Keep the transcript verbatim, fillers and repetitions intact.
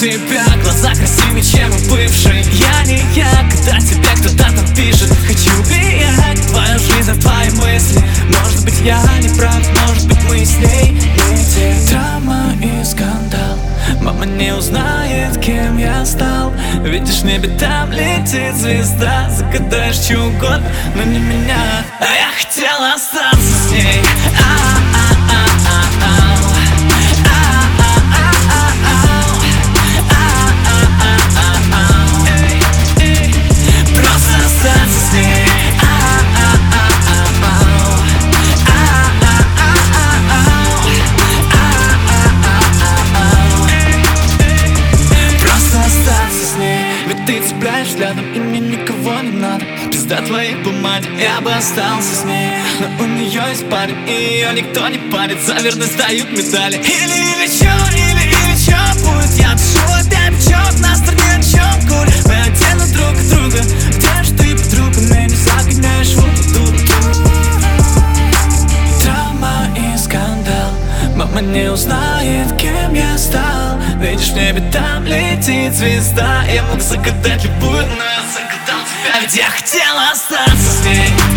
тебя глаза красивее, чем у бывшей. Я не я, когда тебе кто-то там пишет. Хочу влиять твою жизнь, в твои мысли. Может быть я не прав, может быть мы с ней не те. Драма и скандал, мама не узнает, кем я стал. Видишь, в небе там летит звезда. Загадаешь что угодно, но не меня. А я хотела остаться с ней. Ты цепляешь взглядом, и мне никого не надо. Пизда твоей помаде, я бы остался с ней. Но у нее есть парень, и ее никто не парит. За верность дают медали. Или, или чё, или, или чё будет. Я дышу опять бичок, на стороне о чём курю. Мы отдельно друг от друга. Где ж ты, подруга, меня не загоняешь в эту дуру. Драма и скандал, мама не узнает, кем я стал. Видишь, в небе там летит звезда. Я мог загадать любую, но я загадал тебя. Ведь я хотела остаться с ней.